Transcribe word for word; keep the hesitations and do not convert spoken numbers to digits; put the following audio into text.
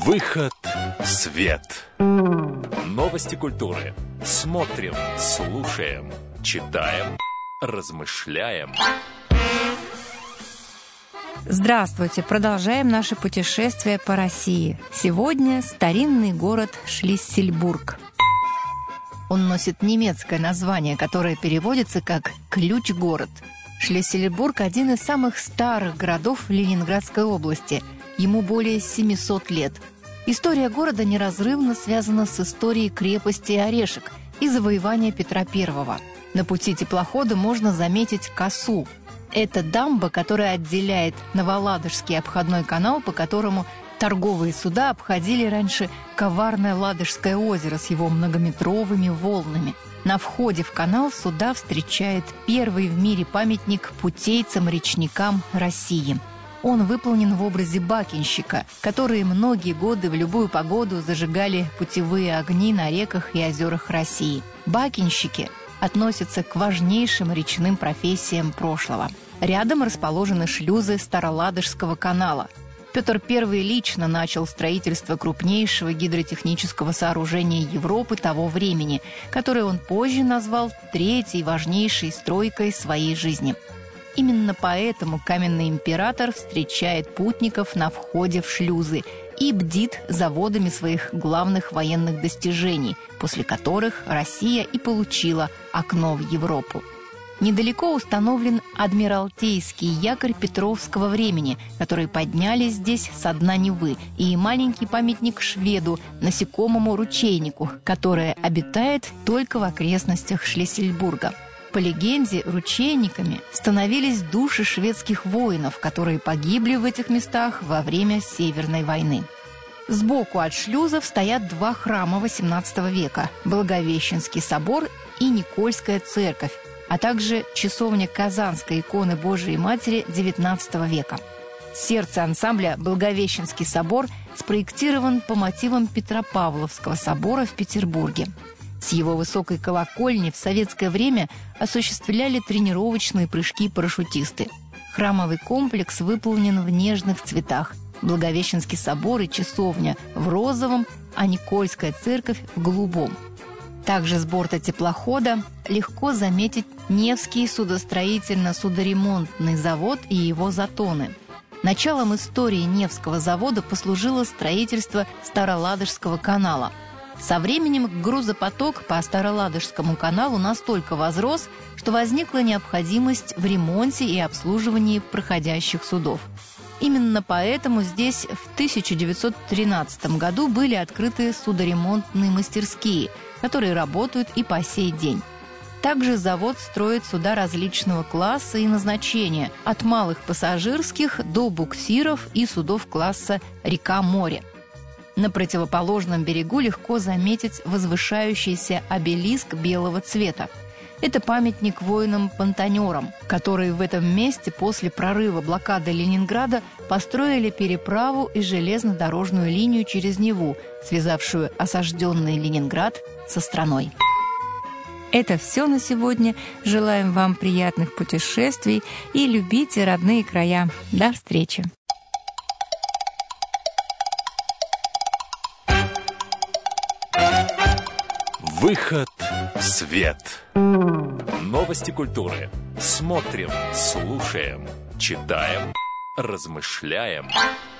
Выход в свет. Новости культуры. Смотрим, слушаем, читаем, размышляем. Здравствуйте! Продолжаем наше путешествие по России. Сегодня старинный город Шлиссельбург. Он носит немецкое название, которое переводится как «ключ-город». Шлиссельбург – один из самых старых городов Ленинградской области. Ему более семисот лет. История города неразрывно связана с историей крепости Орешек и завоевания Петра Первого. На пути теплохода можно заметить косу. Это дамба, которая отделяет Новоладожский обходной канал, по которому торговые суда обходили раньше коварное Ладожское озеро с его многометровыми волнами. На входе в канал суда встречает первый в мире памятник путейцам-речникам России. Он выполнен в образе бакинщика, которые многие годы в любую погоду зажигали путевые огни на реках и озерах России. Бакинщики относятся к важнейшим речным профессиям прошлого. Рядом расположены шлюзы Староладожского канала. Петр Первый лично начал строительство крупнейшего гидротехнического сооружения Европы того времени, которое он позже назвал третьей важнейшей стройкой своей жизни. Именно поэтому каменный император встречает путников на входе в шлюзы и бдит за водами своих главных военных достижений, после которых Россия и получила окно в Европу. Недалеко установлен адмиралтейский якорь Петровского времени, который подняли здесь со дна Невы, и маленький памятник шведу, насекомому-ручейнику, которое обитает только в окрестностях Шлиссельбурга. По легенде, ручейниками становились души шведских воинов, которые погибли в этих местах во время Северной войны. Сбоку от шлюзов стоят два храма восемнадцатого века – Благовещенский собор и Никольская церковь, а также часовня Казанской иконы Божией Матери девятнадцатого века. Сердце ансамбля Благовещенский собор спроектирован по мотивам Петропавловского собора в Петербурге. С его высокой колокольни в советское время осуществляли тренировочные прыжки парашютисты. Храмовый комплекс выполнен в нежных цветах. Благовещенский собор и часовня в розовом, а Никольская церковь в голубом. Также с борта теплохода легко заметить Невский судостроительно-судоремонтный завод и его затоны. Началом истории Невского завода послужило строительство Староладожского канала. Со временем грузопоток по Староладожскому каналу настолько возрос, что возникла необходимость в ремонте и обслуживании проходящих судов. Именно поэтому здесь в тысяча девятьсот тринадцатом году были открыты судоремонтные мастерские, которые работают и по сей день. Также завод строит суда различного класса и назначения, от малых пассажирских до буксиров и судов класса «Река-море». На противоположном берегу легко заметить возвышающийся обелиск белого цвета. Это памятник воинам-понтонерам, которые в этом месте после прорыва блокады Ленинграда построили переправу и железнодорожную линию через Неву, связавшую осажденный Ленинград со страной. Это все на сегодня. Желаем вам приятных путешествий и любите родные края. До встречи! Выход в свет. Новости культуры. Смотрим, слушаем, читаем, размышляем.